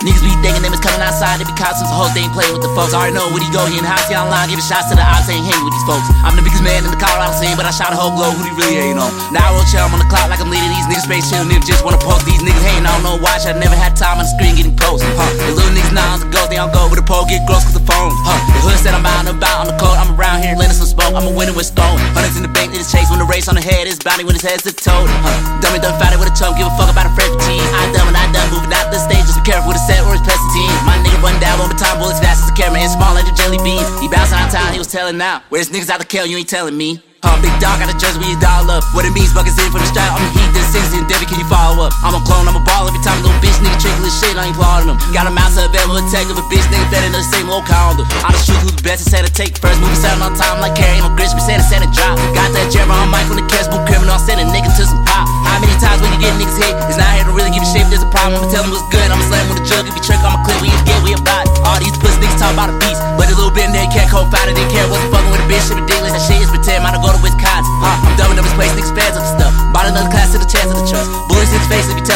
Niggas be thinking them is coming outside, they be costumes, the hoes, they ain't playing with the folks. I already know where he go, he in the house, he online, giving shots to the ops, ain't hanging with these folks. I'm the biggest man in the Colorado scene, but I shot a whole globe, who he really ain't on. Now I roll chill, I'm on the clock like I'm leading these niggas space chill, niggas just wanna post, these niggas hating, I don't know why, I never had time on the screen getting posts. The little niggas now on the ghost, they don't go with the pole, get gross cause the phone. The hood said I'm out and about on the cold, I'm around here lending some smoke, I'm a winner with stone. Hundreds in the bank, they just chase when the race on the head is bounty when his head's the toe. Dummy done fight it with a chump, give a fuck about a fresh routine. I done when I done moving out the stage, just be careful with a set or his plasticine. My nigga run down one time, bullets fast as a camera and small like the jelly beans. He bouncing out of town, he was telling now. Where's niggas out the kill, you ain't telling me. Big dog got a jersey with your doll up. What it means, buckets in for the strap. I'm the heat, this season, Debbie, can you follow up? I'm a clone, I'm a ball every time a little bitch nigga trickle his shit, I ain't applauding him. Got a mouse up, ever attack of a bitch nigga better than the same old calendar. I just shoot who's the best, instead of take first. Moving sound on time like carrying my grits, percent and drop. Got that Jeremy on mic on the cast, boom criminal, I send a nigga to some pop. How many times when you get niggas hit? It's not here to really give a shit if there's a problem. I'ma tell them what's good, I'ma slam with a jug. If you trick, I'ma clip, we get, we about it. All these pussy niggas talk about a beast, but a little bit in there can't co-fight it. They care what's fucking with a bitch, shit ridiculous. That shit is pretend, might go to Wisconsin. I'm dumbing up his place, niggas fans of the stuff. Bought another class to the chance of the trust. Bullets in his face if you